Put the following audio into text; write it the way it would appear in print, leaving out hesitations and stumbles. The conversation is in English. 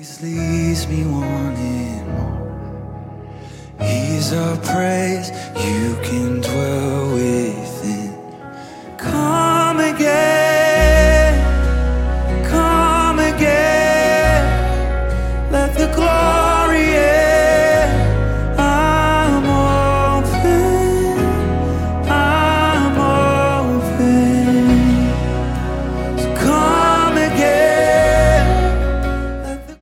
Leaves me wanting more. He's our praise. You can dwell with